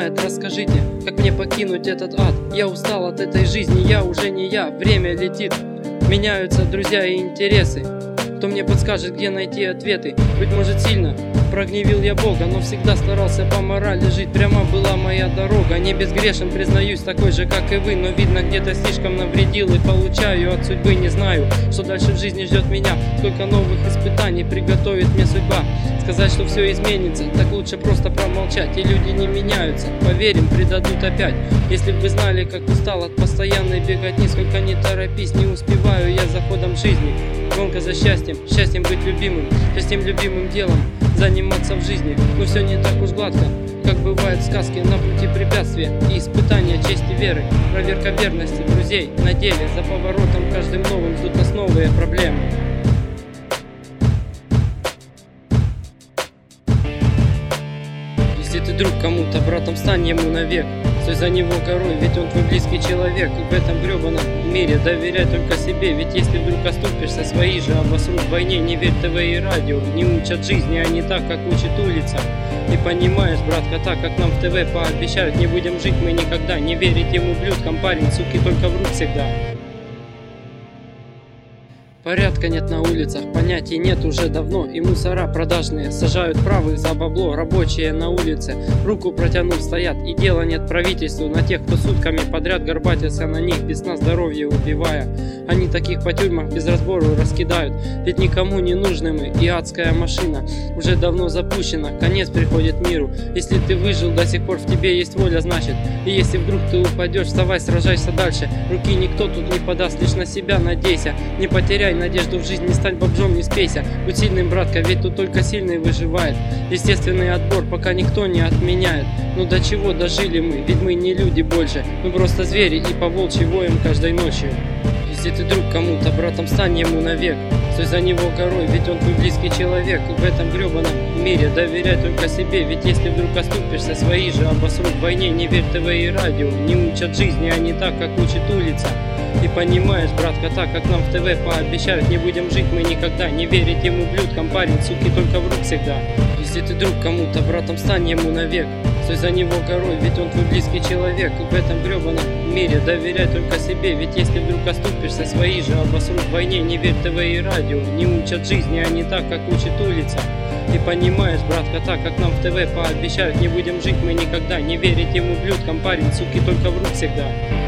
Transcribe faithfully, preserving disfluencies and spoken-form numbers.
понимает, расскажите, как мне покинуть этот ад. Я устал от этой жизни, я уже не я. Время летит, меняются друзья и интересы. Кто мне подскажет, где найти ответы? Быть может, сильно прогневил я Бога, но всегда старался по морали жить. Прямо была моя дорога. Не безгрешен, признаюсь, такой же, как и вы. Но видно, где-то слишком навредил и получаю от судьбы. Не знаю, что дальше в жизни ждет меня. Сколько новых испытаний приготовит мне судьба. Сказать, что все изменится, так лучше просто промолчать. И люди не меняются, поверим, предадут опять. Если бы вы знали, как устал от постоянной беготни, сколько не торопись, не успеваю я за ходом жизни. Гонка за счастьем, счастьем быть любимым, счастьем любимым делом заниматься в жизни. Но все не так уж гладко, как бывает в сказке. На пути препятствия и испытания чести веры, проверка верности друзей на деле. За поворотом каждым новым ждут нас новые проблемы. Если ты друг кому-то, братом стань ему навек. Стой за него горой, ведь он твой близкий человек. И в этом гребаном мире доверяй только себе. Ведь если вдруг оступишься, свои же обосрут в войне. Не верь ТВ и радио, не учат жизни, а не так, как учит улица. Не понимаешь, братка, так как нам в ТВ пообещают, не будем жить мы никогда. Не верить ему ублюдкам, парень, суки, только врут всегда. Порядка нет на улицах, понятий нет уже давно. И мусора продажные сажают правых за бабло. Рабочие на улице руку протянув стоят. И дела нет правительству на тех, кто сутками подряд горбатился на них, без сна здоровье убивая. Они таких по тюрьмах без разбору раскидают. Ведь никому не нужны мы, и адская машина уже давно запущена. Конец приходит миру. Если ты выжил, до сих пор в тебе есть воля, значит. И если вдруг ты упадешь, вставай, сражайся дальше. Руки никто тут не подаст, лишь на себя надейся. Не потеряй надежду в жизни, не стань бомжом, не спейся. Будь сильным, братка, ведь тут только сильный выживает. Естественный отбор пока никто не отменяет. Ну до чего дожили мы, ведь мы не люди больше. Мы просто звери и по волчьи воем каждой ночью. Если ты друг кому-то, братом стань ему навек. Стой за него горой, ведь он твой близкий человек. И в этом гребаном мире доверяй только себе. Ведь если вдруг оступишься, свои же обосрут в войне. Не верь ТВ и радио, не учат жизни, а не так, как учит улица. И понимаешь, братка, так как нам в ТВ пообещают, не будем жить мы никогда. Не верить ему ублюдкам, парень, суки, только врут всегда. Если ты друг кому-то, братом стань ему навек. Стой за него горой, ведь он твой близкий человек. И в этом гребаном мире доверяй только себе. Ведь если вдруг оступишься, свои же обосрут в войне. Не верь ТВ и радио, не учат жизни, а не так, как учит улица. И понимаешь, братка, так как нам в ТВ пообещают, не будем жить мы никогда. Не верить ему ублюдкам, парень, суки, только врут всегда.